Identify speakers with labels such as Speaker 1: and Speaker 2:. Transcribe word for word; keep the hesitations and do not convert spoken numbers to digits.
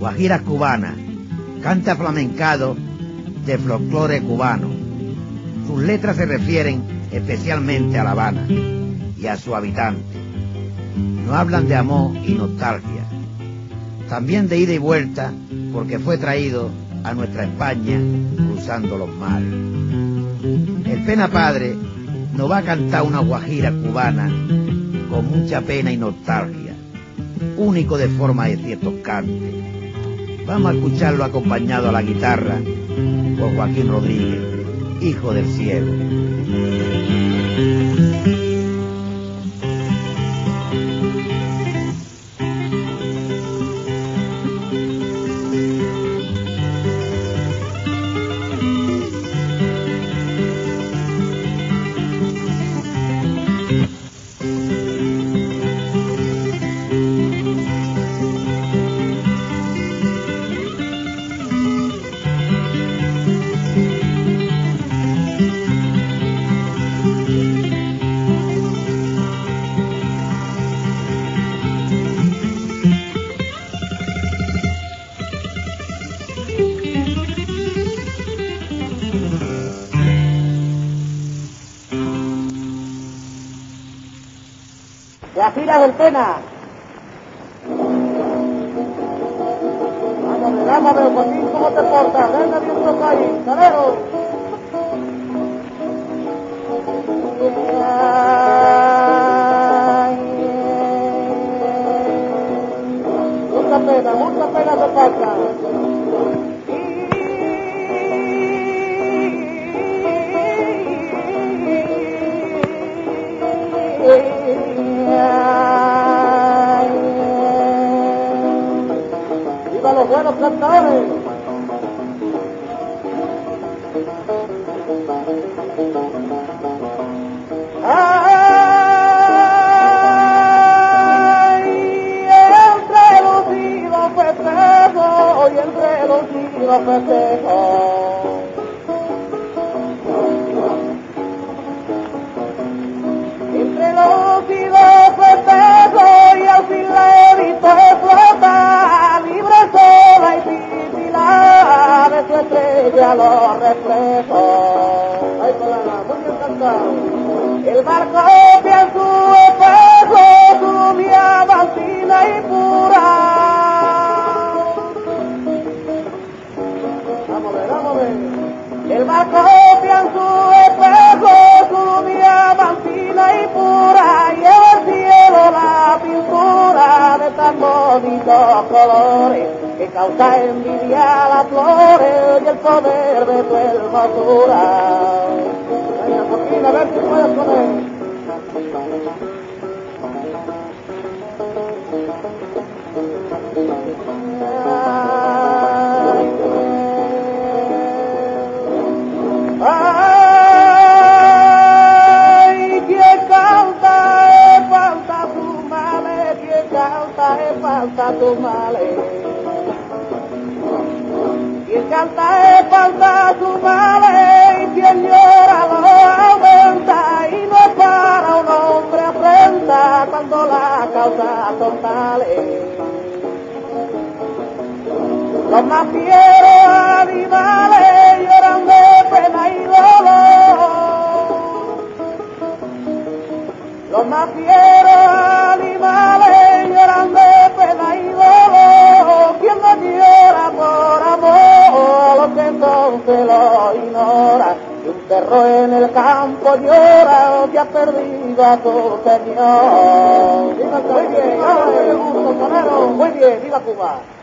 Speaker 1: guajiras cubanas, canta flamencado de folclore cubano. Sus letras se refieren especialmente a La Habana y a su habitante. No hablan de amor y nostalgia, también de ida y vuelta, porque fue traído a nuestra España cruzando los mares. El Pena Padre nos va a cantar una guajira cubana con mucha pena y nostalgia, único de forma de ciertos cantes. Vamos a escucharlo acompañado a la guitarra por Joaquín Rodríguez, hijo del cielo.
Speaker 2: Guajiras del Pena. Vámonos, vámonos, Joaquín, ¿cómo te portas? Venga, bien tu país, calero. Mucha pena, mucha pena te pasa. ¡Viva los buenos cantadores! ¡Ay! Entre los hilos festejos y entre los hilos festejos. Entre los hilos festejos y al fin la he visto explotar, libre sola y titila de su estrella los reflejos. ¡Ay, palabra! Muy bien cantado. El barco copia en su espejo su mirada fina y pura. Vamos a ver, vamos a ver. El barco copia en su espejo su mirada fina y pura, y el cielo la pintura de tan bonitos colores que causa envidia a las flores y el poder de tu hermosura. Venga, Joaquín, a ver si puedes con él. Ay, quien canta espanta tus males, quien canta espanta tus males. Quien canta espanta tus males y quien llora lo aumenta, y no para un hombre afrenta cuando las causas son tales. Los más fieros animales lloran de pena y dolor. Los más fieros animales lloran de pena y dolor. Quien no llora por amor, lo que entonces lo ignora. Y un perro en el campo llora que ha perdido a su señor. Muy bien, muy bien, viva Cuba.